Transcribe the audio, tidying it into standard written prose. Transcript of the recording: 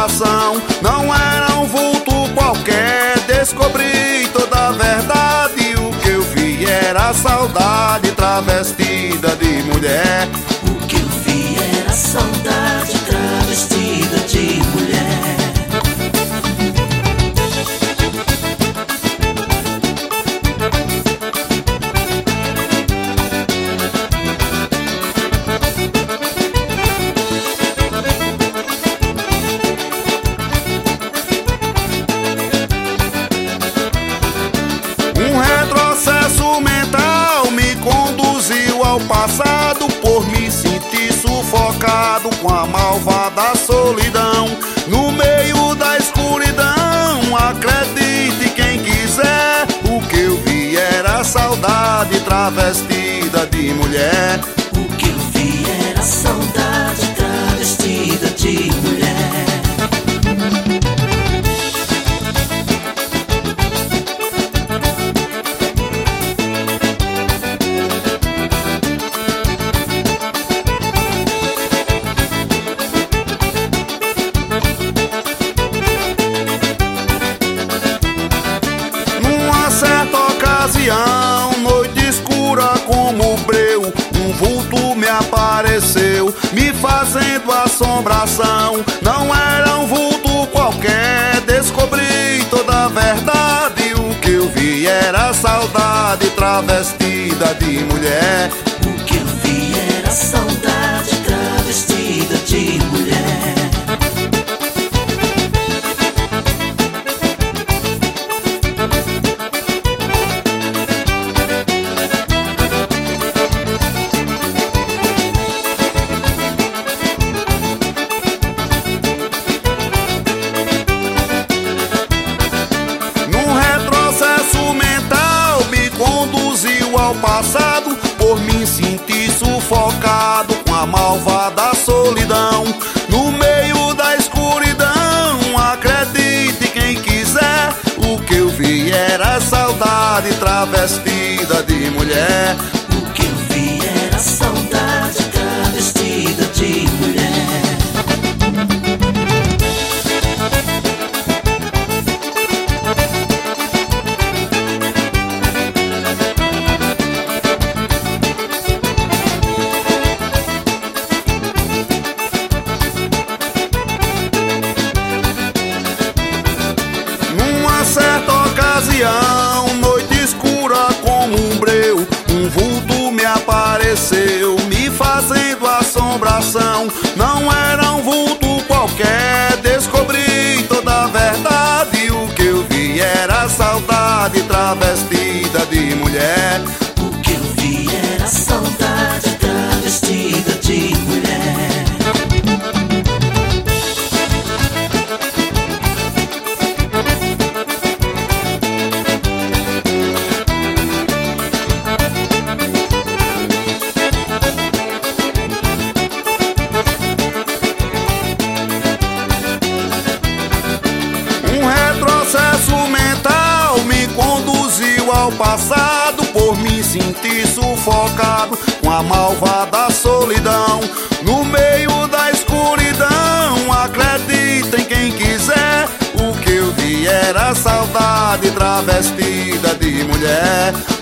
assombração. Não era um vulto qualquer, descobri toda a verdade. O que eu vi era a saudade travestida de mulher. O que eu vi era a saudade travestida de mulher. Um retrocesso mental me conduziu ao passado, por me sentir sufocado com a malvada solidão. No meio da escuridão, acredite quem quiser, o que eu vi era a saudade travestida de mulher. O que eu vi era a saudade travestida de mulher. Noite escura como breu, um vulto me apareceu, me fazendo assombração. Não era um vulto qualquer, descobri toda a verdade. O que eu vi era a saudade travestida de mulher. O que eu vi era a saudade travestida de mulher. Conduziu ao passado, por me sentir sufocado com a malvada solidão. No meio da escuridão, acredite quem quiser, o que eu vi era a saudade travestida de mulher. O que eu vi era a saudade travestida de mulher. Certa ocasião, noite escura como um breu, um vulto me apareceu, me fazendo assombração. Não era um vulto qualquer, descobri toda a verdade. O que eu vi era a saudade travestida de mulher. O que eu vi era a saudade travestida de mulher. Ao passado, por me sentir sufocado com a malvada solidão. No meio da escuridão, acreditem quem quiser, o que eu vi era a saudade travestida de mulher.